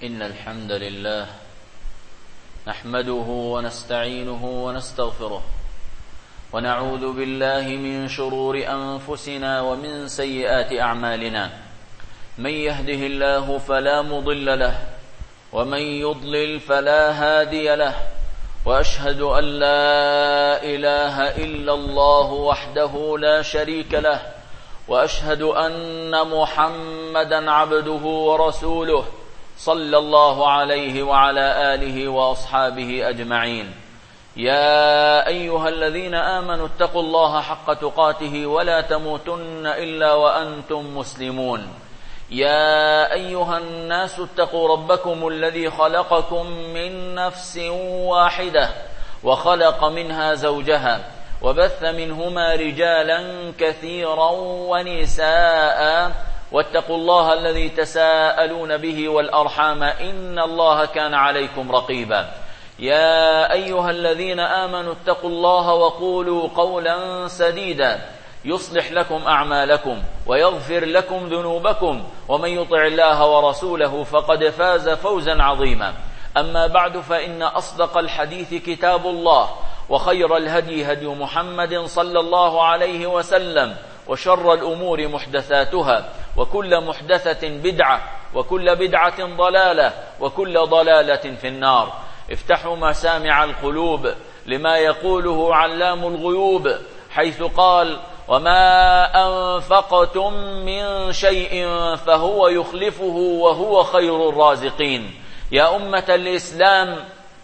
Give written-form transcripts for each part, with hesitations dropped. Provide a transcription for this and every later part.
إن الحمد لله نحمده ونستعينه ونستغفره ونعوذ بالله من شرور أنفسنا ومن سيئات أعمالنا. من يهده الله فلا مضل له ومن يضلل فلا هادي له، وأشهد أن لا إله إلا الله وحده لا شريك له، وأشهد أن محمدا عبده ورسوله صلى الله عليه وعلى آله وأصحابه أجمعين. يا أيها الذين آمنوا اتقوا الله حق تقاته ولا تموتن إلا وأنتم مسلمون. يا أيها الناس اتقوا ربكم الذي خلقكم من نفس واحدة وخلق منها زوجها وبث منهما رجالا كثيرا ونساء، واتقوا الله الذي تساءلون به والأرحام إن الله كان عليكم رقيبا. يا أيها الذين آمنوا اتقوا الله وقولوا قولا سديدا يصلح لكم أعمالكم ويغفر لكم ذنوبكم، ومن يطع الله ورسوله فقد فاز فوزا عظيما. أما بعد، فإن أصدق الحديث كتاب الله، وخير الهدي هدي محمد صلى الله عليه وسلم، وشر الأمور محدثاتها، وكل محدثة بدعة، وكل بدعة ضلالة، وكل ضلالة في النار. افتحوا مسامع القلوب لما يقوله علام الغيوب، حيث قال: وما أنفقتم من شيء فهو يخلفه وهو خير الرازقين. يا أمة الإسلام،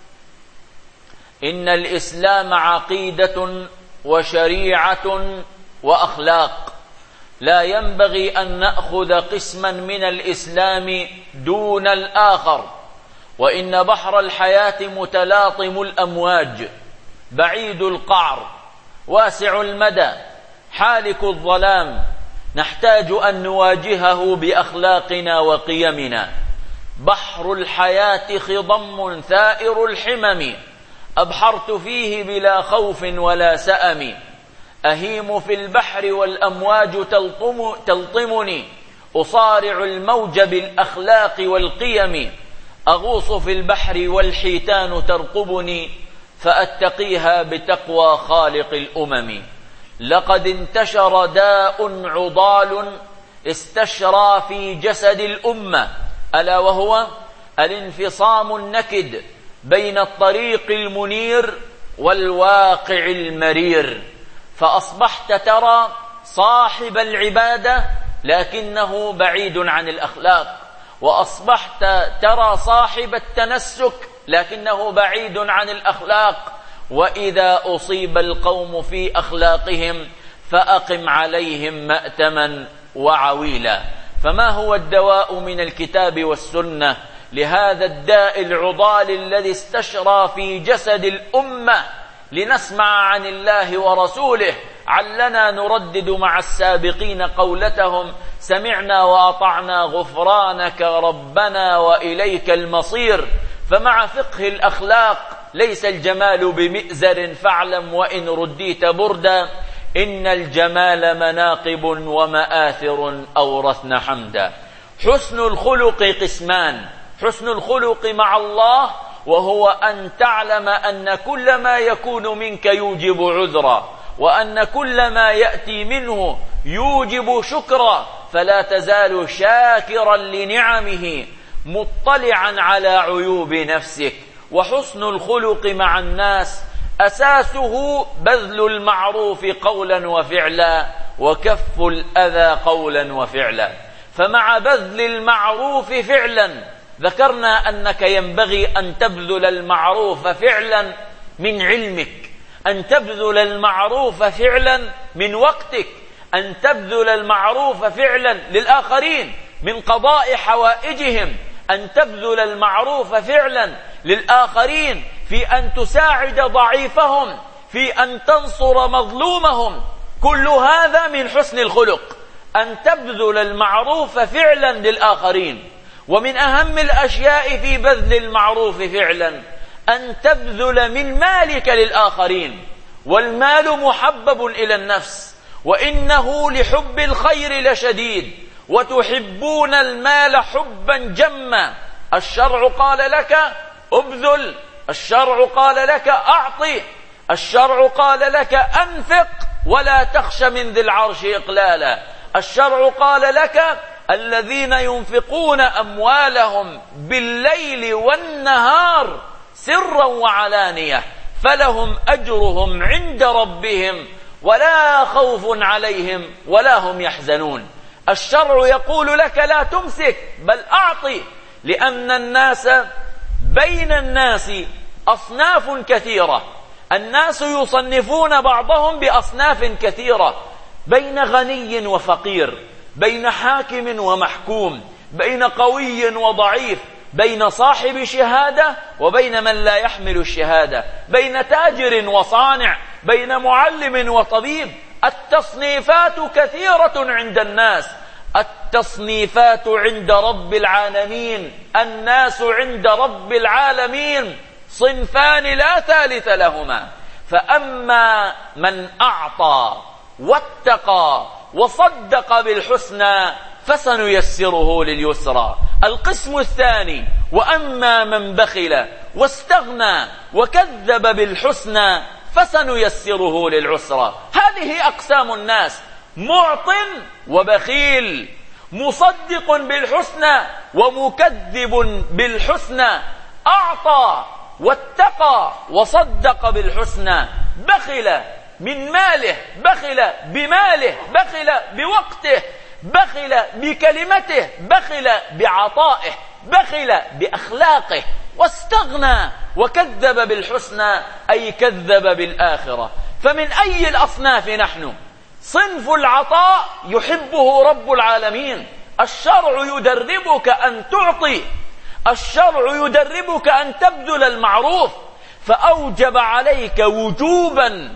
إن الإسلام عقيدة وشريعة وأخلاق، لا ينبغي أن نأخذ قسما من الإسلام دون الآخر. وإن بحر الحياة متلاطم الأمواج، بعيد القعر، واسع المدى، حالك الظلام، نحتاج أن نواجهه بأخلاقنا وقيمنا. بحر الحياة خضم ثائر الحمم، أبحرت فيه بلا خوف ولا سأم. أهيم في البحر والأمواج تلطمني، أصارع الموج بالأخلاق والقيم. أغوص في البحر والحيتان ترقبني، فأتقيها بتقوى خالق الأمم. لقد انتشر داء عضال استشرى في جسد الأمة، ألا وهو الانفصام النكد بين الطريق المنير والواقع المرير. فأصبحت ترى صاحب العبادة لكنه بعيد عن الأخلاق، وأصبحت ترى صاحب التنسك لكنه بعيد عن الأخلاق. وإذا أصيب القوم في أخلاقهم فأقم عليهم مأتما وعويلا. فما هو الدواء من الكتاب والسنة لهذا الداء العضال الذي استشرى في جسد الأمة؟ لنسمع عن الله ورسوله، علنا نردد مع السابقين قولتهم: سمعنا وأطعنا غفرانك ربنا وإليك المصير. فمع فقه الأخلاق ليس الجمال بمئزر، فاعلم وإن رديت بردا، إن الجمال مناقب ومآثر أورثنا حمدا. حسن الخلق قسمان: حسن الخلق مع الله، وهو أن تعلم أن كل ما يكون منك يوجب عذرا، وأن كل ما يأتي منه يوجب شكرا، فلا تزال شاكرا لنعمه مطلعا على عيوب نفسك. وحسن الخلق مع الناس أساسه بذل المعروف قولا وفعلا، وكف الأذى قولا وفعلا. فمع بذل المعروف فعلا ذكرنا أنك ينبغي أن تبذل المعروف فعلا من علمك، أن تبذل المعروف فعلا من وقتك، أن تبذل المعروف فعلا للآخرين من قضاء حوائجهم، أن تبذل المعروف فعلا للآخرين في أن تساعد ضعيفهم، في أن تنصر مظلومهم. كل هذا من حسن الخلق، أن تبذل المعروف فعلا للآخرين. ومن أهم الأشياء في بذل المعروف فعلا أن تبذل من مالك للآخرين. والمال محبب إلى النفس، وإنه لحب الخير لشديد، وتحبون المال حبا جما، الشرع قال لك ابذل، الشرع قال لك أعطي، الشرع قال لك أنفق ولا تخش من ذي العرش إقلالا، الشرع قال لك الذين ينفقون أموالهم بالليل والنهار سرا وعلانية فلهم أجرهم عند ربهم ولا خوف عليهم ولا هم يحزنون. الشرع يقول لك لا تمسك بل أعطي، لأن الناس بين الناس أصناف كثيرة، الناس يصنفون بعضهم بأصناف كثيرة، بين غني وفقير، بين حاكم ومحكوم، بين قوي وضعيف، بين صاحب شهادة وبين من لا يحمل الشهادة، بين تاجر وصانع، بين معلم وطبيب. التصنيفات كثيرة عند الناس، التصنيفات عند رب العالمين، الناس عند رب العالمين صنفان لا ثالث لهما. فأما من أعطى واتقى وصدق بالحسنى فسنيسره لليسرى. القسم الثاني: وأما من بخل واستغنى وكذب بالحسنى فسنيسره للعسرى. هذه أقسام الناس: معط وبخيل، مصدق بالحسنى ومكذب بالحسنى، أعطى واتقى وصدق بالحسنى، بخل من ماله، بخل بماله، بخل بوقته، بخل بكلمته، بخل بعطائه، بخل بأخلاقه، واستغنى وكذب بالحسنى أي كذب بالآخرة. فمن أي الأصناف نحن؟ صنف العطاء يحبه رب العالمين، الشرع يدربك أن تعطي، الشرع يدربك أن تبذل المعروف، فأوجب عليك وجوبا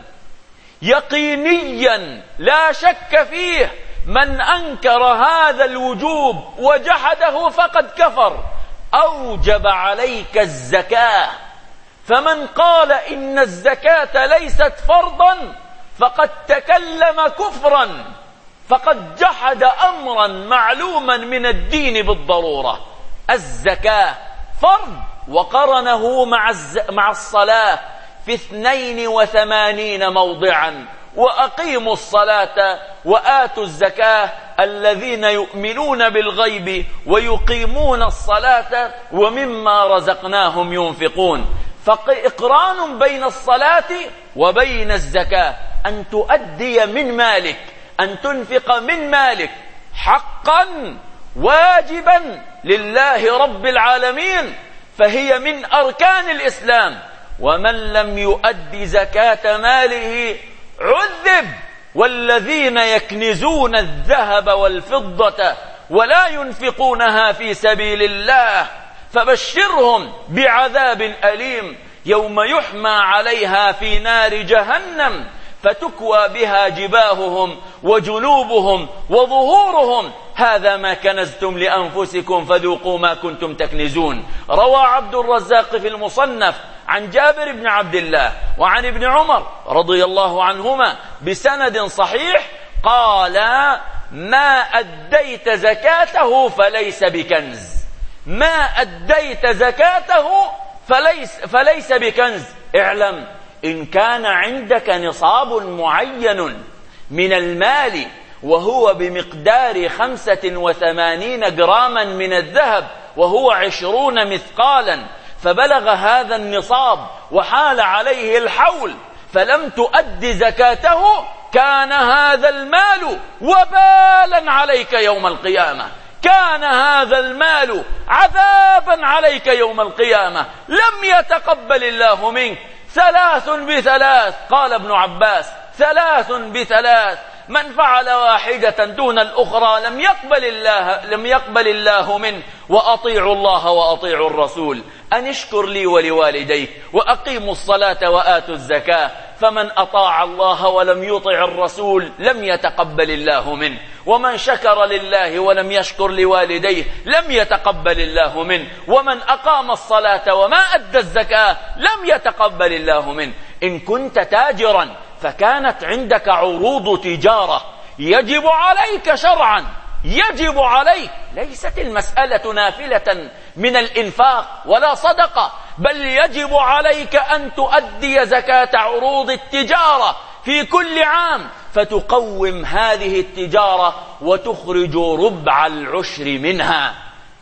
يقينيا لا شك فيه. من أنكر هذا الوجوب وجحده فقد كفر. أوجب عليك الزكاة، فمن قال إن الزكاة ليست فرضا فقد تكلم كفرا، فقد جحد أمرا معلوما من الدين بالضرورة. الزكاة فرض، وقرنه مع الصلاة في 82 موضعا: وأقيموا الصلاة وآتوا الزكاة الذين يؤمنون بالغيب ويقيمون الصلاة ومما رزقناهم ينفقون. فإقران بين الصلاة وبين الزكاة، أن تؤدي من مالك، أن تنفق من مالك حقا واجبا لله رب العالمين، فهي من أركان الإسلام. ومن لم يؤد زكاة ماله عذب. والذين يكنزون الذهب والفضة ولا ينفقونها في سبيل الله فبشرهم بعذاب أليم يوم يحمى عليها في نار جهنم فتكوى بها جباههم وجنوبهم وظهورهم هذا ما كنزتم لأنفسكم فذوقوا ما كنتم تكنزون. روى عبد الرزاق في المصنف عن جابر بن عبد الله وعن ابن عمر رضي الله عنهما بسند صحيح قال: ما أديت زكاته فليس بكنز، ما أديت زكاته فليس بكنز. اعلم إن كان عندك نصاب معين من المال وهو بمقدار 85 جراما من الذهب وهو 20 مثقالا، فبلغ هذا النصاب وحال عليه الحول فلم تؤد زكاته، كان هذا المال وبالا عليك يوم القيامة، كان هذا المال عذابا عليك يوم القيامة، لم يتقبل الله منك. 3 بثلاث، قال ابن عباس: 3 بثلاث، من فعل واحدة دون الأخرى لم يقبل الله منه. وأطيعوا الله وأطيعوا الرسول، أن اشكر لي ولوالديك وأقيموا الصلاة وآتوا الزكاة. فمن أطاع الله ولم يطع الرسول لم يتقبل الله منه، ومن شكر لله ولم يشكر لوالديه لم يتقبل الله منه، ومن أقام الصلاة وما أدى الزكاة لم يتقبل الله منه. إن كنت تاجرا فكانت عندك عروض تجارة يجب عليك شرعا يجب عليك. ليست المسألة نافلة من الإنفاق ولا صدقة، بل يجب عليك أن تؤدي زكاة عروض التجارة في كل عام، فتقوم هذه التجارة وتخرج ربع العشر منها.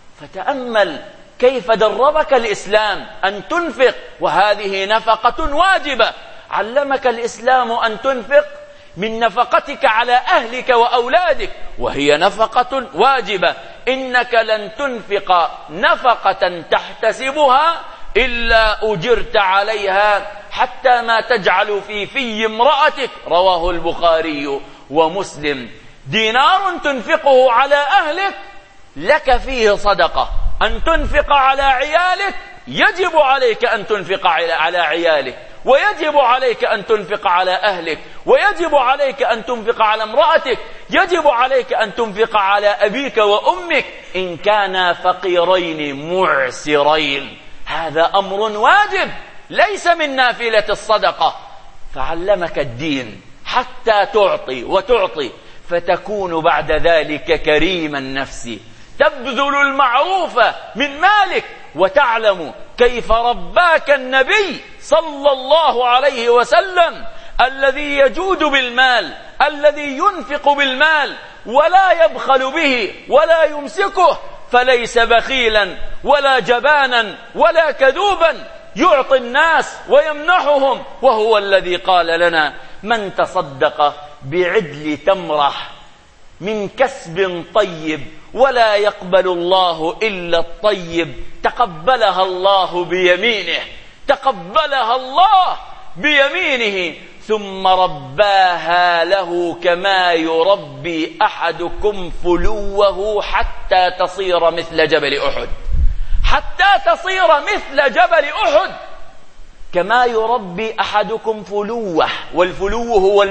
فتأمل كيف دربك الإسلام أن تنفق، وهذه نفقة واجبة. علمك الإسلام أن تنفق من نفقتك على أهلك وأولادك، وهي نفقة واجبة. إنك لن تنفق نفقة تحتسبها إلا أجرت عليها، حتى ما تجعل في امرأتك. رواه البخاري ومسلم. دينار تنفقه على أهلك لك فيه صدقة. أن تنفق على عيالك يجب عليك أن تنفق على عيالك، ويجب عليك أن تنفق على أهلك، ويجب عليك أن تنفق على امرأتك، يجب عليك أن تنفق على أبيك وأمك إن كانا فقيرين معسرين. هذا أمر واجب ليس من نافلة الصدقة. فعلمك الدين حتى تعطي وتعطي، فتكون بعد ذلك كريم النفس، تبذل المعروف من مالك. وتعلم كيف رباك النبي صلى الله عليه وسلم، الذي يجود بالمال، الذي ينفق بالمال ولا يبخل به ولا يمسكه، فليس بخيلا ولا جبانا ولا كذوبا، يعطي الناس ويمنحهم. وهو الذي قال لنا: من تصدق بعدل تمرة من كسب طيب ولا يقبل الله إلا الطيب تقبلها الله بيمينه، تقبلها الله بيمينه، ثم رباها له كما يربي أحدكم فلوه حتى تصير مثل جبل أحد. حتى تصير مثل جبل أحد، كما يربي أحدكم فلوه. والفلو هو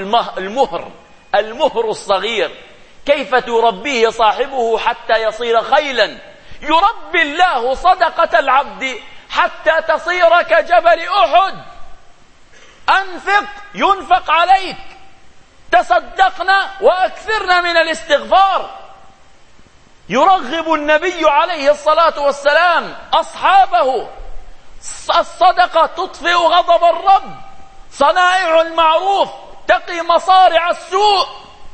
المهر الصغير. كيف تربيه صاحبه حتى يصير خيلا؟ يربي الله صدقة العبد حتى تصير كجبل أحد. أنفق ينفق عليك. تصدقنا وأكثرنا من الاستغفار. يرغب النبي عليه الصلاة والسلام أصحابه: الصدقة تطفئ غضب الرب، صنائع المعروف تقي مصارع السوء،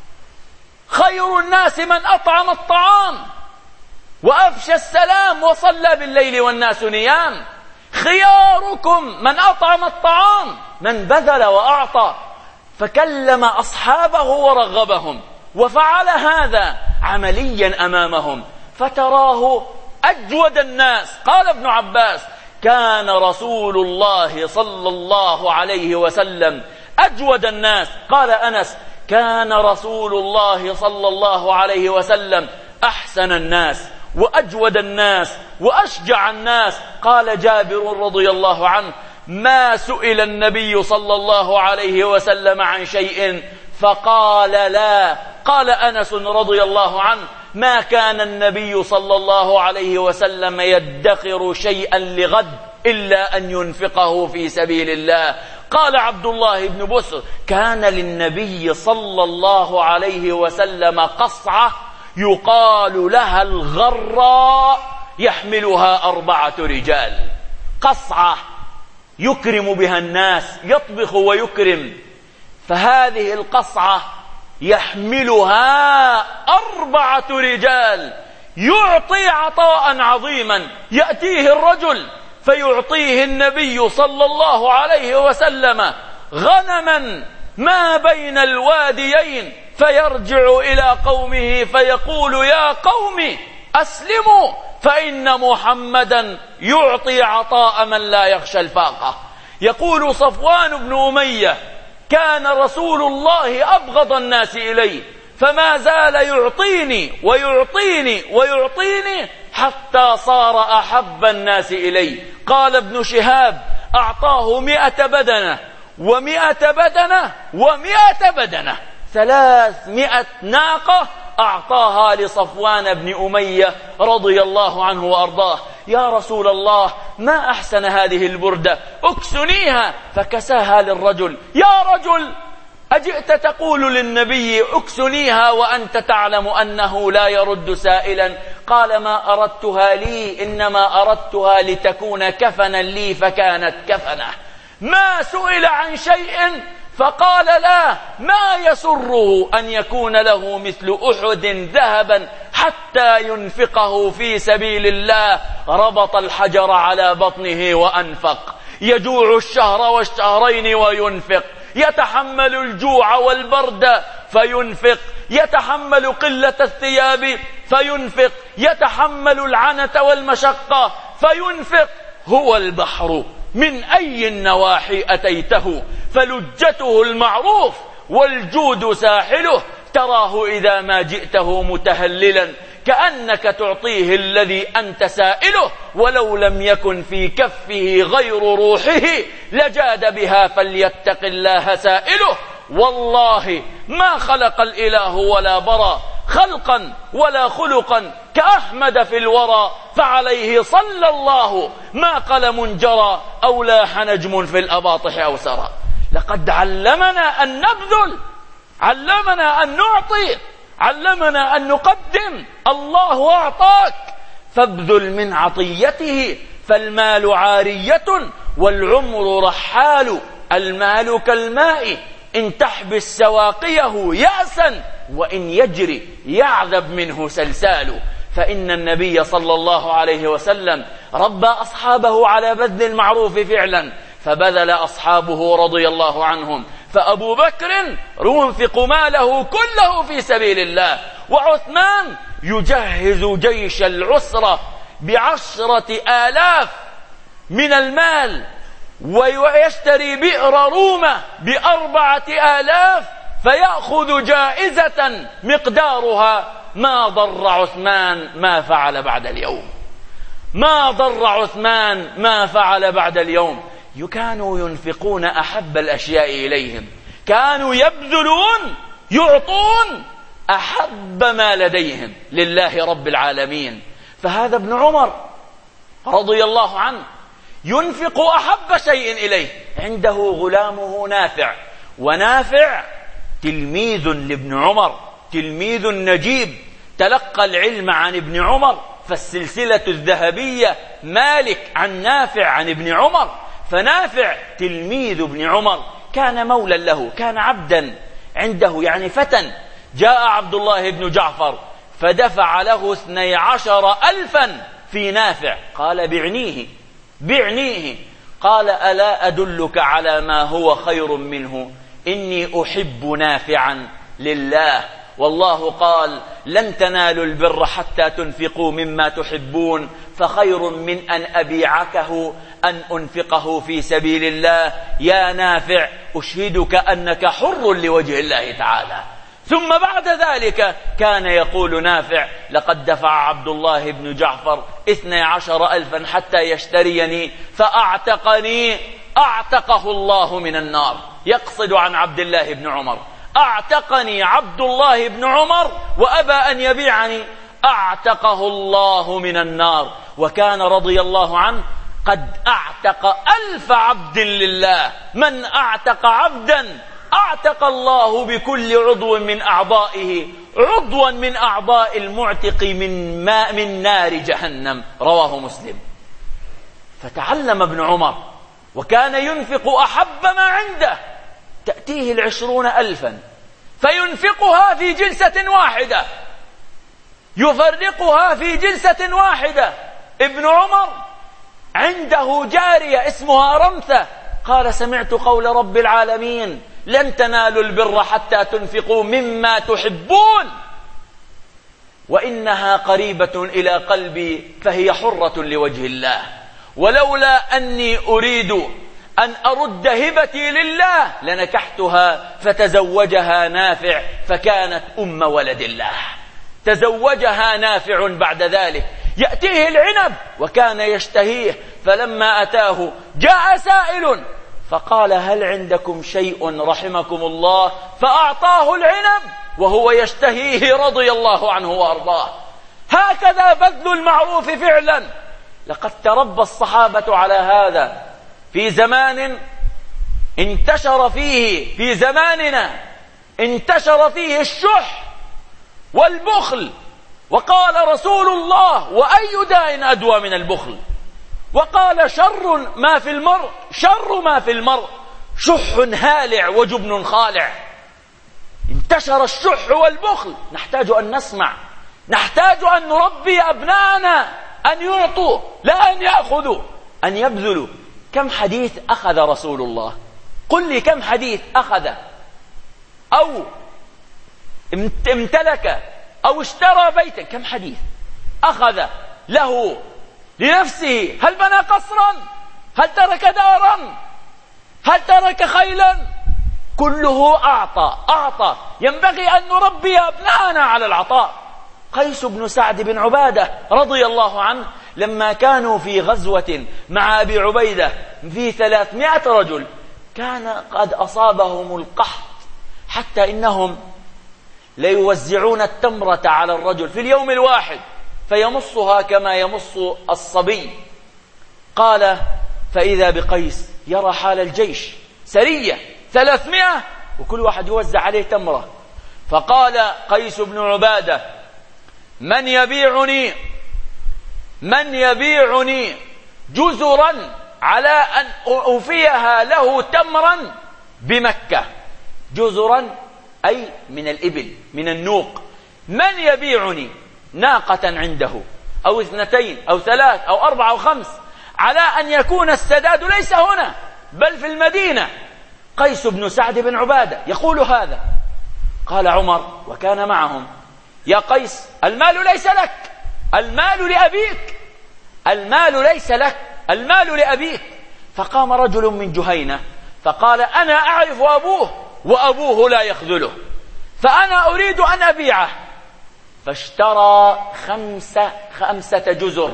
خير الناس من أطعم الطعام وأفشى السلام وصلى بالليل والناس نيام، خياركم من أطعم الطعام من بذل وأعطى. فكلم أصحابه ورغبهم، وفعل هذا عمليا أمامهم، فتراه أجود الناس. قال ابن عباس: كان رسول الله صلى الله عليه وسلم أجود الناس. قال أنس: كان رسول الله صلى الله عليه وسلم أحسن الناس وأجود الناس وأشجع الناس. قال جابر رضي الله عنه: ما سئل النبي صلى الله عليه وسلم عن شيء فقال لا. قال أنس رضي الله عنه: ما كان النبي صلى الله عليه وسلم يدخر شيئا لغد إلا أن ينفقه في سبيل الله. قال عبد الله بن بسر: كان للنبي صلى الله عليه وسلم قصعة يقال لها الغراء يحملها 4 رجال. قصعة يكرم بها الناس، يطبخ ويكرم. فهذه القصعة يحملها 4 رجال، يعطي عطاء عظيما. يأتيه الرجل فيعطيه النبي صلى الله عليه وسلم غنما ما بين الواديين، فيرجع إلى قومه فيقول: يا قوم أسلموا فإن محمدا يعطي عطاء من لا يخشى الفاقة. يقول صفوان بن أمية: كان رسول الله أبغض الناس إليه، فما زال يعطيني ويعطيني ويعطيني حتى صار أحب الناس إليه. قال ابن شهاب: أعطاه 100 بدنة و100 بدنة و100 بدنة، 300 ناقة أعطاها لصفوان بن أمية رضي الله عنه وأرضاه. يا رسول الله، ما أحسن هذه البردة، اكسنيها. فكساها للرجل. يا رجل، أجئت تقول للنبي اكسنيها وأنت تعلم أنه لا يرد سائلا؟ قال ما أردتها لي، إنما أردتها لتكون كفنا لي فكانت كفنه. ما سئل عن شيء فقال لا، ما يسره أن يكون له مثل أحد ذهبا حتى ينفقه في سبيل الله. ربط الحجر على بطنه وأنفق، يجوع الشهر والشهرين وينفق، يتحمل الجوع والبرد فينفق، يتحمل قلة الثياب فينفق، يتحمل العنة والمشقة فينفق. هو البحر من أي النواحي أتيته، فلجته المعروف والجود ساحله. تراه إذا ما جئته متهللا كأنك تعطيه الذي أنت سائله، ولو لم يكن في كفه غير روحه لجاد بها، فليتق الله سائله. والله ما خلق الإله ولا برى خلقا ولا خلقا كأحمد في الورى، فعليه صلى الله ما قلم جرى أو لاح نجم في الأباطح أو سرى. لقد علمنا أن نبذل، علمنا أن نعطي، علمنا أن نقدم. الله أعطاك فابذل من عطيته، فالمال عارية والعمر رحال. المال كالماء إن تحبس سواقيه يأسا، وإن يجري يعذب منه سلسال. فإن النبي صلى الله عليه وسلم ربى أصحابه على بذل المعروف فعلا، فبذل أصحابه رضي الله عنهم. فأبو بكر ينفق ماله كله في سبيل الله، وعثمان يجهز جيش العسرة ب10,000 من المال، ويشتري بئر رومة ب4,000، فيأخذ جائزة مقدارها. ما ضر عثمان ما فعل بعد اليوم، ما ضر عثمان ما فعل بعد اليوم. كانوا ينفقون أحب الأشياء إليهم، كانوا يبذلون يعطون أحب ما لديهم لله رب العالمين. فهذا ابن عمر رضي الله عنه ينفق أحب شيء إليه. عنده غلامه نافع، ونافع تلميذ لابن عمر، تلميذ نجيب، تلقى العلم عن ابن عمر، فالسلسلة الذهبية مالك عن نافع عن ابن عمر. فنافع تلميذ ابن عمر كان مولا له، كان عبدا عنده، يعني فتى. جاء عبد الله بن جعفر فدفع له 12,000 في نافع. قال بعنيه. قال ألا أدلك على ما هو خير منه؟ إني أحب نافعا لله، والله قال لن تنالوا البر حتى تنفقوا مما تحبون، فخير من أن أبيعكه أن أنفقه في سبيل الله. يا نافع أشهدك أنك حر لوجه الله تعالى. ثم بعد ذلك كان يقول نافع لقد دفع عبد الله بن جعفر 12,000 حتى يشتريني فأعتقني، أعتقه الله من النار. يقصد عن عبد الله بن عمر، أعتقني عبد الله بن عمر وأبى أن يبيعني، أعتقه الله من النار. وكان رضي الله عنه قد أعتق 1000 عبد لله. من أعتق عبدا أعتق الله بكل عضو من أعضائه عضوا من أعضاء المعتق من نار جهنم. رواه مسلم. فتعلم ابن عمر، وكان ينفق أحب ما عنده. تأتيه 20,000 فينفقها في جلسة واحدة، يفرقها في جلسة واحدة. ابن عمر عنده جارية اسمها رمثة، قال سمعت قول رب العالمين لن تنالوا البر حتى تنفقوا مما تحبون، وإنها قريبة إلى قلبي فهي حرة لوجه الله، ولولا أني أريد أن أرد هبتي لله لنكحتها. فتزوجها نافع فكانت أم ولد الله. تزوجها نافع بعد ذلك. يأتيه العنب وكان يشتهيه، فلما أتاه جاء سائل فقال هل عندكم شيء رحمكم الله؟ فأعطاه العنب وهو يشتهيه رضي الله عنه وأرضاه. هكذا بذل المعروف فعلا. لقد تربى الصحابة على هذا في زمان انتشر فيه في زماننا، انتشر فيه الشح والبخل. وقال رسول الله: وأي داء أدوى من البخل؟ وقال: شر ما في المرء شح هالع وجبن خالع. انتشر الشح والبخل. نحتاج أن نسمع، نحتاج أن نربي أبناءنا أن يعطوا لا أن يأخذوا، أن يبذلوا. كم حديث أخذ رسول الله؟ قل لي كم حديث أخذ أو امتلك أو اشترى بيتا؟ كم حديث أخذ له لنفسه؟ هل بنى قصرا؟ هل ترك دارا؟ هل ترك خيلا؟ كله أعطى. ينبغي أن نربي أبناءنا على العطاء. قيس بن سعد بن عبادة رضي الله عنه لما كانوا في غزوة مع أبي عبيدة في 300 رجل، كان قد أصابهم القحط حتى إنهم ليوزعون التمرة على الرجل في اليوم الواحد فيمصها كما يمص الصبي. قال: فإذا بقيس يرى حال الجيش، سرية 300 وكل واحد يوزع عليه تمرة. فقال قيس بن عبادة: من يبيعني جزرا على أن أوفيها له تمرا بمكة؟ جزرا أي من الإبل، من النوق. من يبيعني ناقة عنده أو 2 أو 3 أو 4 أو 5 على أن يكون السداد ليس هنا بل في المدينة؟ قيس بن سعد بن عبادة يقول هذا. قال عمر وكان معهم: يا قيس، المال ليس لك، المال لأبيك، المال ليس لك، المال لأبيك. فقام رجل من جهينة فقال: أنا أعرف أبوه وأبوه لا يخذله، فأنا أريد أن أبيعه. فاشترى 5 جزر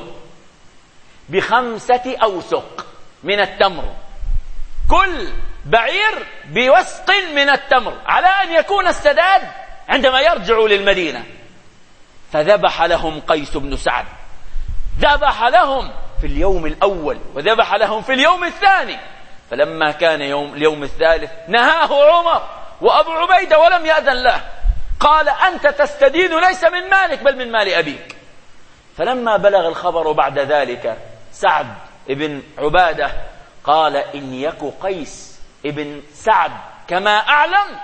ب5 أوسق من التمر، كل بعير بوسق من التمر، على أن يكون السداد عندما يرجعوا للمدينة. فذبح لهم قيس بن سعد، ذبح لهم في اليوم الأول وذبح لهم في اليوم الثاني. فلما كان اليوم الثالث نهاه عمر وأبو عبيدة ولم يأذن له، قال: أنت تستدين ليس من مالك بل من مال أبيك. فلما بلغ الخبر بعد ذلك سعد بن عبادة قال: إن يك قيس ابن سعد كما أعلم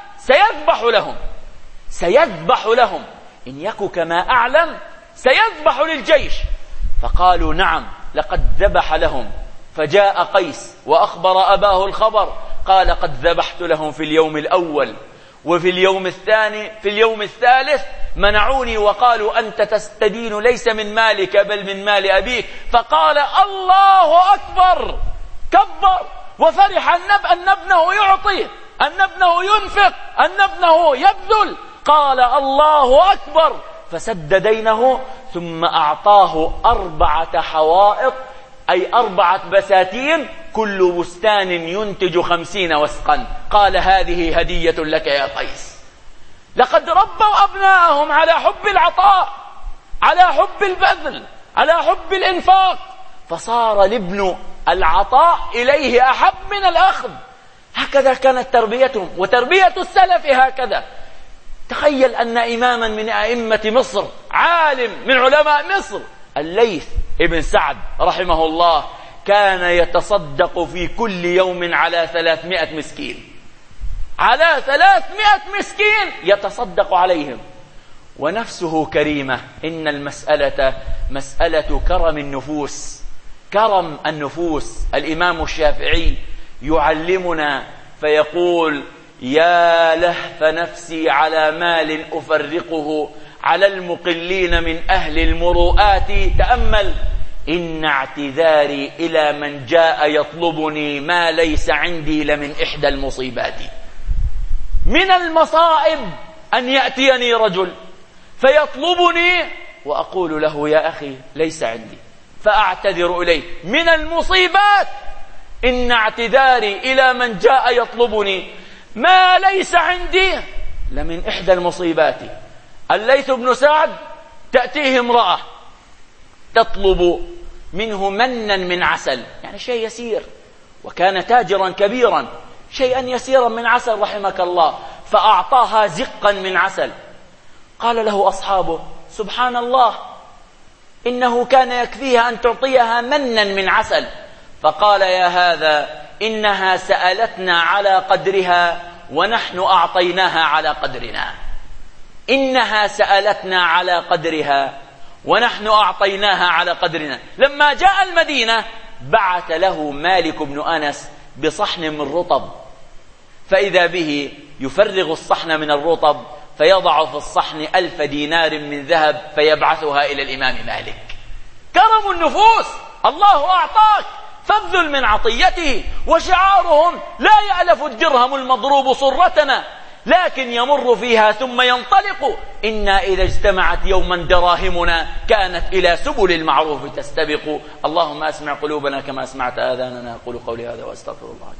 سيذبح لهم، إن يك كما أعلم سيذبح للجيش. فقالوا: نعم لقد ذبح لهم. فجاء قيس وأخبر أباه الخبر، قال: قد ذبحت لهم في اليوم الأول وفي اليوم الثاني، في اليوم الثالث منعوني وقالوا: أنت تستدين ليس من مالك بل من مال أبيك. فقال: الله أكبر، كبر وفرح أن ابنه يعطي، أن ابنه ينفق، أن ابنه يبذل. قال: الله أكبر، فسد دينه ثم أعطاه 4 حوائط، أي 4 بساتين، كل بستان ينتج 50 وسقا. قال: هذه هدية لك يا قيس. لقد ربوا أبناءهم على حب العطاء، على حب البذل، على حب الإنفاق، فصار الابن العطاء إليه أحب من الأخذ. هكذا كانت تربيتهم وتربية السلف هكذا. تخيل أن إماما من أئمة مصر، عالم من علماء مصر، الليث ابن سعد رحمه الله، كان يتصدق في كل يوم على 300 مسكين، على 300 مسكين يتصدق عليهم، ونفسه كريمة. إن المسألة مسألة كرم النفوس، كرم النفوس. الإمام الشافعي يعلمنا فيقول: يا لهف نفسي على مال أفرقه على المقلين من أهل المروءات. تأمل: إن اعتذاري إلى من جاء يطلبني ما ليس عندي لمن إحدى المصيبات. من المصائب أن يأتيني رجل فيطلبني وأقول له: يا أخي ليس عندي، فأعتذر إليه. من المصيبات إن اعتذاري إلى من جاء يطلبني ما ليس عندي لمن إحدى المصيبات. الليث بن سعد تأتيه امرأة تطلب منه منا من عسل، يعني شيء يسير، وكان تاجرا كبيرا، شيئا يسيرا من عسل رحمك الله، فأعطاها زقا من عسل. قال له أصحابه: سبحان الله، إنه كان يكفيها أن تعطيها منا من عسل. فقال: يا هذا، إنها سألتنا على قدرها ونحن أعطيناها على قدرنا. إنها سألتنا على قدرها ونحن أعطيناها على قدرنا. لما جاء المدينة بعث له مالك بن أنس بصحن من رطب، فإذا به يفرغ الصحن من الرطب فيضع في الصحن 1000 دينار من ذهب فيبعثها إلى الإمام مالك. كرم النفوس، الله أعطاك فابذل من عطيته. وشعارهم: لا يألف الدرهم المضروب صرتنا، لكن يمر فيها ثم ينطلق. إنا إذا اجتمعت يوما دراهمنا كانت إلى سبل المعروف تستبق. اللهم أسمع قلوبنا كما أسمعت آذاننا. أقول قولي هذا وأستغفر الله.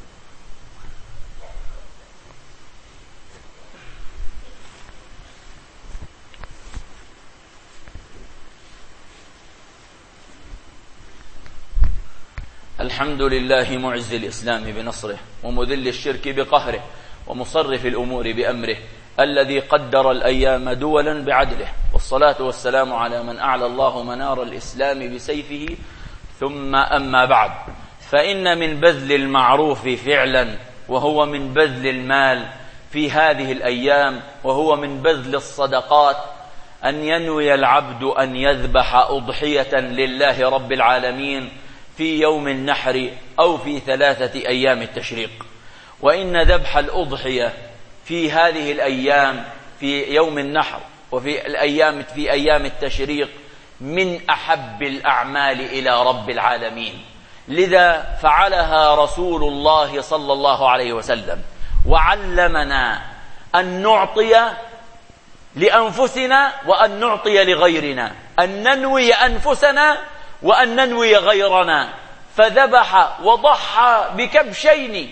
الحمد لله معز الإسلام بنصره، ومذل الشرك بقهره، ومصرف الأمور بأمره، الذي قدر الأيام دولا بعدله. والصلاة والسلام على من أعلى الله منار الإسلام بسيفه. ثم أما بعد، فإن من بذل المعروف فعلا، وهو من بذل المال في هذه الأيام، وهو من بذل الصدقات، أن ينوي العبد أن يذبح أضحية لله رب العالمين في يوم النحر أو في 3 أيام التشريق. وإن ذبح الأضحية في هذه الأيام في يوم النحر وفي أيام التشريق من أحب الأعمال إلى رب العالمين. لذا فعلها رسول الله صلى الله عليه وسلم، وعلمنا أن نعطي لأنفسنا وأن نعطي لغيرنا، أن ننوي أنفسنا وأن ننوي غيرنا. فذبح وضحى بكبشين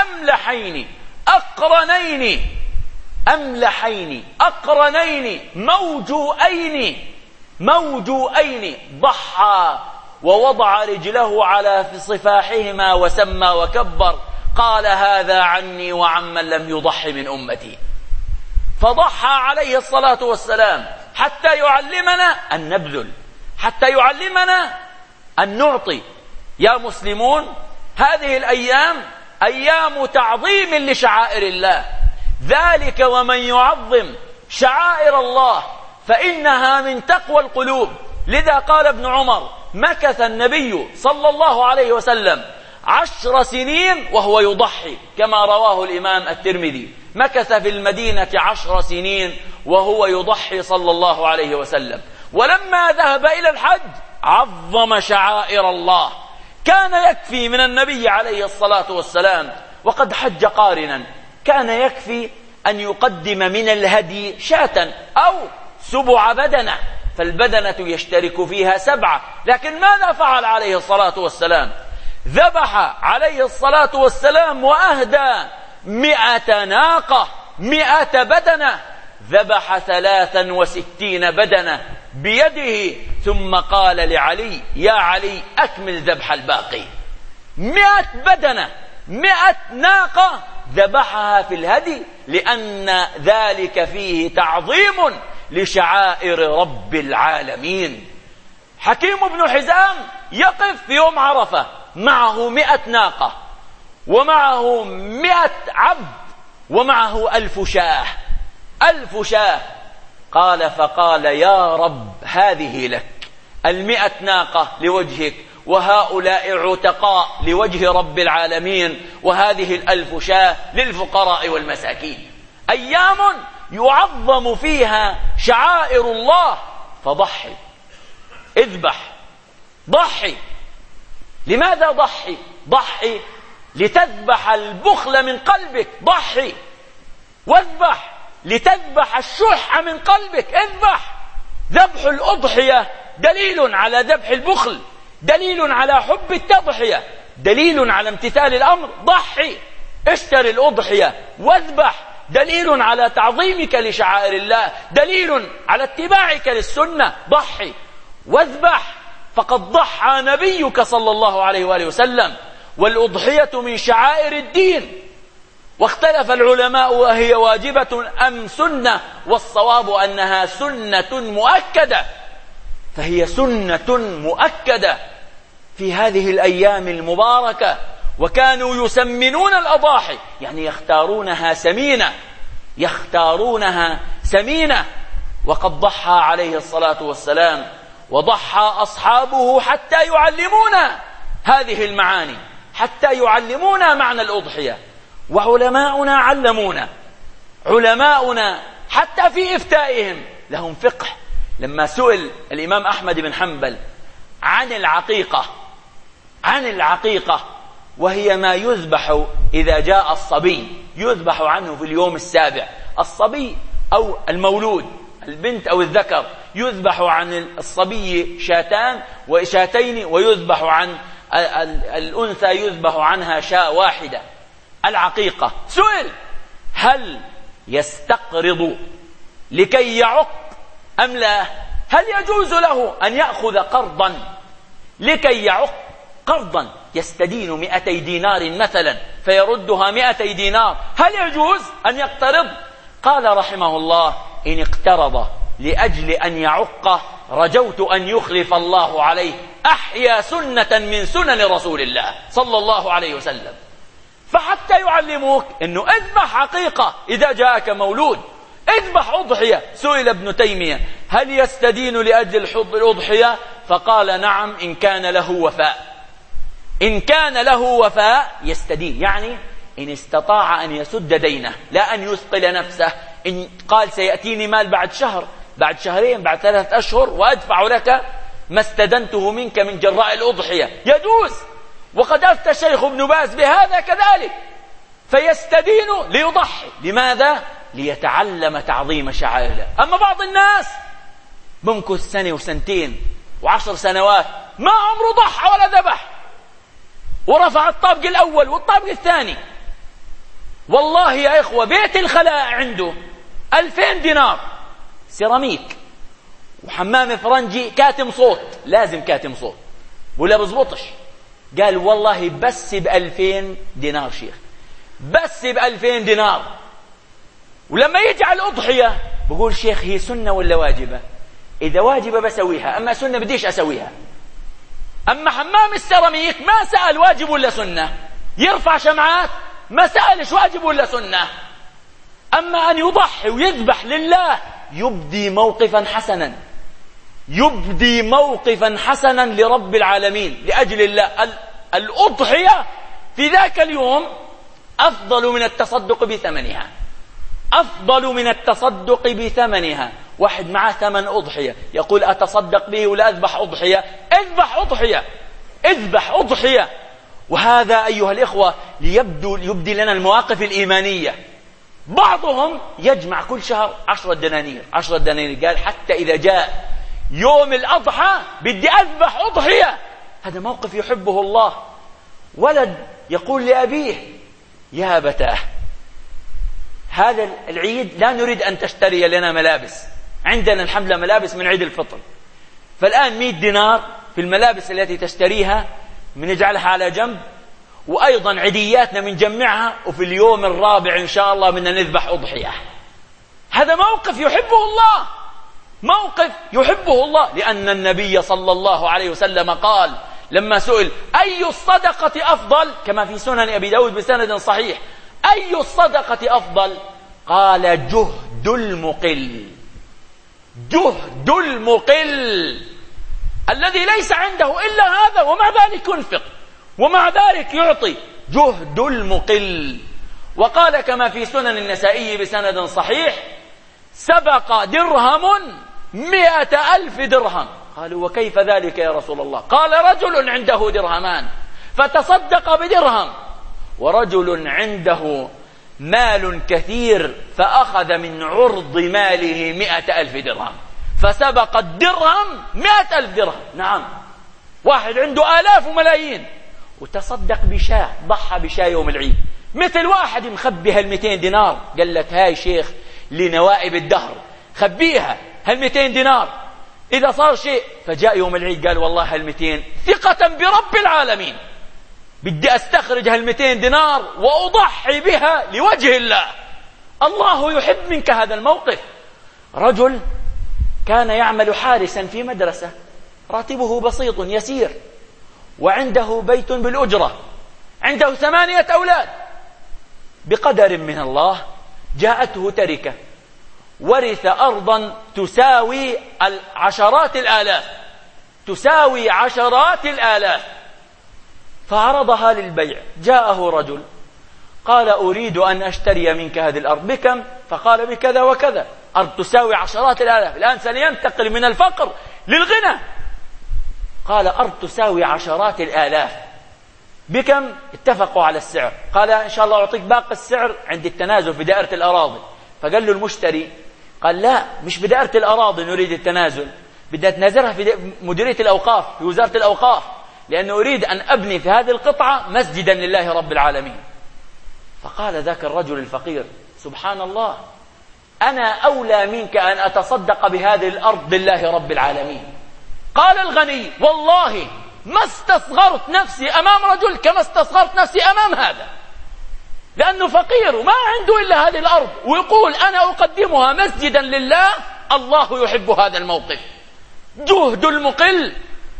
أملحين أقرنين موجوئين، ضحى ووضع رجله على صفاحهما وسمى وكبر، قال: هذا عني وعمن لم يضح من أمتي. فضحى عليه الصلاة والسلام حتى يعلمنا أن نبذل، حتى يعلمنا أن نعطي. يا مسلمون، هذه الأيام أيام تعظيم لشعائر الله، ذلك ومن يعظم شعائر الله فإنها من تقوى القلوب. لذا قال ابن عمر: مكث النبي صلى الله عليه وسلم 10 سنين وهو يضحي، كما رواه الإمام الترمذي. مكث في المدينة 10 سنين وهو يضحي صلى الله عليه وسلم. ولما ذهب إلى الحج عظم شعائر الله. كان يكفي من النبي عليه الصلاة والسلام، وقد حج قارنا، كان يكفي أن يقدم من الهدي شاة أو 7 بدنة، فالبدنة يشترك فيها 7. لكن ماذا فعل عليه الصلاة والسلام؟ ذبح عليه الصلاة والسلام وأهدى 100 ناقة، 100 بدنة. ذبح 63 بدنة بيده، ثم قال لعلي: يا علي، أكمل ذبح الباقي. 100 بدنة، 100 ناقة ذبحها في الهدي، لأن ذلك فيه تعظيم لشعائر رب العالمين. حكيم بن حزام يقف في يوم عرفة، معه 100 ناقة، ومعه 100 عبد، ومعه 1000 شاه، 1000 شاه. فقال: يا رب، هذه لك، 100 ناقة لوجهك، وهؤلاء عتقاء لوجه رب العالمين، وهذه 1000 شاه للفقراء والمساكين. أيام يعظم فيها شعائر الله، فضحي، اذبح، ضحي. لماذا ضحي؟ ضحي لتذبح البخل من قلبك، ضحي واذبح لتذبح الشح من قلبك، اذبح. ذبح الأضحية دليل على ذبح البخل، دليل على حب التضحية، دليل على امتثال الأمر. ضحي، اشتري الأضحية واذبح، دليل على تعظيمك لشعائر الله، دليل على اتباعك للسنة. ضحي واذبح، فقد ضحى نبيك صلى الله عليه وآله وسلم. والأضحية من شعائر الدين، واختلف العلماء وهي واجبة أم سنة، والصواب أنها سنة مؤكدة. فهي سنة مؤكدة في هذه الأيام المباركة. وكانوا يسمنون الأضاحي، يعني يختارونها سمينة. وقد ضحى عليه الصلاة والسلام وضحى أصحابه حتى يعلمونا هذه المعاني، حتى يعلمونا معنى الأضحية. وعلماؤنا علماؤنا حتى في إفتائهم لهم فقه. لما سئل الإمام أحمد بن حنبل عن العقيقة وهي ما يذبح إذا جاء الصبي، يذبح عنه في اليوم السابع. الصبي أو المولود، البنت أو الذكر، يذبح عن الصبي شاتين، ويذبح عن الأنثى يذبح عنها شاة واحدة، العقيقة. سئل هل يستقرض لكي يعق أم لا؟ هل يجوز له أن يأخذ قرضا لكي يعق؟ قرضا يستدين 200 دينار مثلا فيردها 200 دينار، هل يجوز أن يقترض؟ قال رحمه الله: إن اقترض لأجل أن يعق رجوت أن يخلف الله عليه أحيا سنة من سنن رسول الله صلى الله عليه وسلم. فحتى يعلموك أنه اذبح عقيقة إذا جاءك مولود، اذبح أضحية. سئل ابن تيمية: هل يستدين لأجل الأضحية؟ فقال: نعم، إن كان له وفاء يستدين، يعني إن استطاع أن يسد دينه لا أن يثقل نفسه. إن قال سيأتيني مال بعد شهر، بعد شهرين، بعد 3 أشهر، وأدفع لك ما استدنته منك من جراء الأضحية، يجوز. وقد أفتى الشيخ ابن باز بهذا كذلك، فيستدين ليضحي. لماذا؟ ليتعلم تعظيم شعائر الله. أما بعض الناس بمكث 1 و2 و10 سنوات ما عمره ضحى ولا ذبح، ورفع الطابق الأول والطابق الثاني. والله يا إخوة، بيت الخلاء عنده 2000 دينار سيراميك، وحمام فرنجي كاتم صوت، لازم كاتم صوت، ولا بزبطش. قال: والله بس ب2000 دينار شيخ، بس ب2000 دينار. ولما يجعل أضحية بقول: شيخ، هي سنة ولا واجبة؟ إذا واجبة بسويها، أما سنة بديش أسويها. أما حمام السيراميك ما سأل واجب ولا سنة، يرفع شمعات ما سألش واجب ولا سنة. أما أن يضحي ويذبح لله يبدي موقفا حسنا لرب العالمين لأجل الله. الأضحية في ذاك اليوم أفضل من التصدق بثمنها. واحد معه 8 أضحية يقول: أتصدق به ولا أذبح أضحية؟ اذبح أضحية. وهذا أيها الإخوة يبدي لنا المواقف الإيمانية. بعضهم يجمع كل شهر 10 دنانير. قال: حتى إذا جاء يوم الأضحى بدي أذبح أضحية. هذا موقف يحبه الله. ولد يقول لأبيه: يا أبتاه، هذا العيد لا نريد أن تشتري لنا ملابس، عندنا الحملة ملابس من عيد الفطر، فالآن 100 دينار في الملابس التي تشتريها بنجعلها على جنب، وأيضا عيدياتنا بنجمعها، وفي اليوم الرابع إن شاء الله بدنا نذبح أضحية. هذا موقف يحبه الله، لأن النبي صلى الله عليه وسلم قال لما سئل: أي الصدقة أفضل؟ كما في سنن أبي داود بسند صحيح: أي الصدقة أفضل؟ قال: جهد المقل الذي ليس عنده إلا هذا، ومع ذلك ينفق، ومع ذلك يعطي. جهد المقل. وقال كما في سنن النسائي بسند صحيح: سبق درهم 100,000 درهم. قالوا: وكيف ذلك يا رسول الله؟ قال: رجل عنده درهمان فتصدق بدرهم، ورجل عنده مال كثير فأخذ من عرض ماله 100,000 درهم، فسبق الدرهم 100,000 درهم. نعم، واحد عنده آلاف وملايين وتصدق بشاة، ضحى بشاة يوم العيد، مثل واحد مخبي هال200 دينار، قال لك: هاي شيخ لنوائب الدهر، خبيها هال200 دينار، إذا صار شيء. فجاء يوم العيد قال: والله هال200 ثقة برب العالمين، بدي أستخرج هال200 دينار وأضحي بها لوجه الله. الله يحب منك هذا الموقف. رجل كان يعمل حارسا في مدرسة، راتبه بسيط يسير، وعنده بيت بالأجرة، عنده 8 أولاد. بقدر من الله جاءته تركة، ورث أرضا تساوي عشرات الآلاف، فعرضها للبيع. جاءه رجل قال أريد أن أشتري منك هذه الأرض. بكم؟ فقال بكذا وكذا. أرض تساوي عشرات الآلاف، الآن سينتقل من الفقر للغنى. قال أرض تساوي عشرات الآلاف، بكم؟ اتفقوا على السعر. قال إن شاء الله أعطيك باقي السعر عند التنازل في دائرة الأراضي. فقال له المشتري، قال لا، مش بدائرة الأراضي نريد التنازل، بدي أتنازلها في مديرية الأوقاف، في وزارة الأوقاف، لأنه أريد أن أبني في هذه القطعة مسجدا لله رب العالمين. فقال ذاك الرجل الفقير سبحان الله، أنا أولى منك أن أتصدق بهذه الأرض لله رب العالمين. قال الغني والله ما استصغرت نفسي أمام رجل كما استصغرت نفسي أمام هذا، لأنه فقير وما عنده إلا هذه الأرض، ويقول أنا أقدمها مسجدا لله. الله يحب هذا الموقف. جهد المقل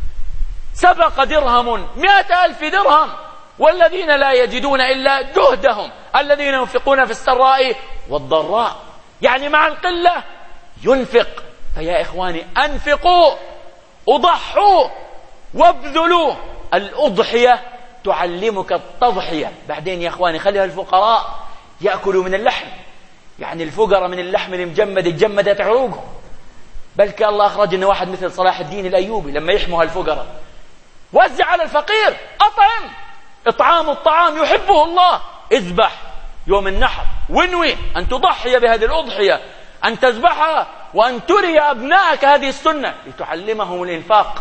سبق درهم 100,000 درهم، والذين لا يجدون إلا جهدهم الذين ينفقون في السراء والضراء، يعني مع القلة ينفق. فيا إخواني أنفقوا، أضحوا وابذلوا. الأضحية تعلمك التضحية. بعدين يا إخواني خليها الفقراء يأكلوا من اللحم، يعني الفقراء من اللحم المجمد اتجمدت عروقهم. بل الله أخرج لنا واحد مثل صلاح الدين الأيوبي لما يحموا الفقراء وزع على الفقير، أطعم. إطعام الطعام يحبه الله. اذبح يوم النحر وانوي أن تضحي بهذه الأضحية، أن تذبحها وأن تري أبنائك هذه السنة لتعلمهم الإنفاق،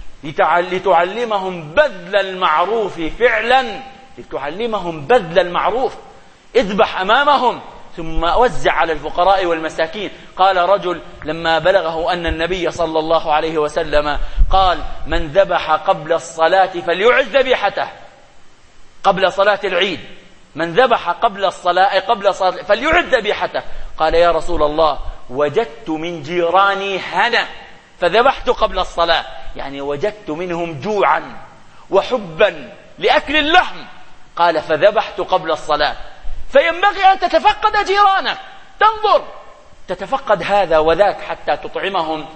لتعلمهم بذل المعروف فعلا، لتعلمهم بذل المعروف. اذبح أمامهم ثم وزع على الفقراء والمساكين. قال رجل لما بلغه أن النبي صلى الله عليه وسلم قال من ذبح قبل الصلاة فليعز ذبيحته، قبل صلاة العيد، من ذبح قبل الصلاة فليعز ذبيحته. قال يا رسول الله وجدت من جيراني هنا فذبحت قبل الصلاة، يعني وجدت منهم جوعا وحبا لأكل اللحم. قال فذبحت قبل الصلاة. فينبغي أن تتفقد جيرانك، تنظر تتفقد هذا وذاك حتى تطعمهم،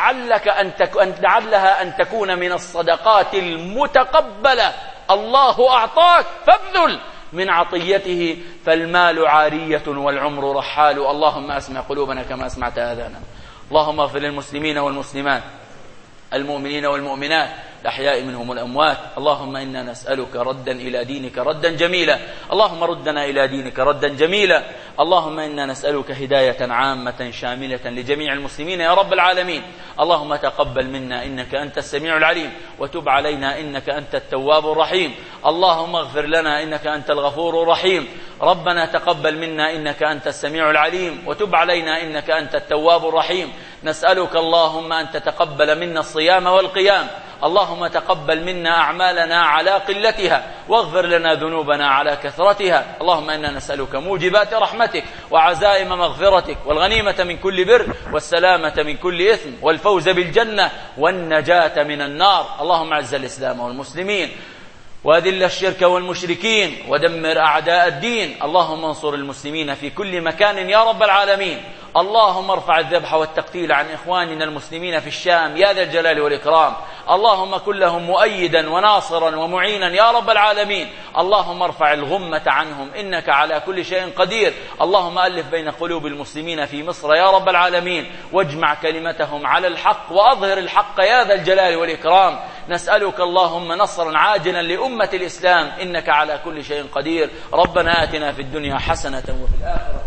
لعلها أن تكون من الصدقات المتقبلة. الله أعطاك فابذل من عطيته، فالمال عارية والعمر رحال. اللهم أسمع قلوبنا كما أسمعت آذانا. اللهم اغفر للمسلمين والمسلمات، المؤمنين والمؤمنات، الأحياء منهم الأموات. اللهم إنا نسألك ردا إلى دينك ردا جميلا. اللهم ردنا إلى دينك ردا جميلا. اللهم إنا نسألك هداية عامة شاملة لجميع المسلمين يا رب العالمين. اللهم تقبل منا إنك أنت السميع العليم، وتب علينا إنك أنت التواب الرحيم. اللهم اغفر لنا إنك أنت الغفور الرحيم. ربنا تقبل منا إنك أنت السميع العليم، وتب علينا إنك أنت التواب الرحيم. نسألك اللهم أن تتقبل منا الصيام والقيام. اللهم تقبل منا أعمالنا على قلتها، واغفر لنا ذنوبنا على كثرتها. اللهم إنا نسألك موجبات رحمتك وعزائم مغفرتك، والغنيمة من كل بر، والسلامة من كل إثم، والفوز بالجنة، والنجاة من النار. اللهم أعز الإسلام والمسلمين، وأذل الشرك والمشركين، ودمر أعداء الدين. اللهم انصر المسلمين في كل مكان يا رب العالمين. اللهم ارفع الذبح والتقتيل عن إخواننا المسلمين في الشام يا ذا الجلال والإكرام. اللهم كن لهم مؤيدا وناصرا ومعينا يا رب العالمين. اللهم ارفع الغمة عنهم إنك على كل شيء قدير. اللهم ألف بين قلوب المسلمين في مصر يا رب العالمين، واجمع كلمتهم على الحق، وأظهر الحق يا ذا الجلال والإكرام. نسألك اللهم نصرا عاجلا لأمة الإسلام إنك على كل شيء قدير. ربنا آتنا في الدنيا حسنة وفي الآخرة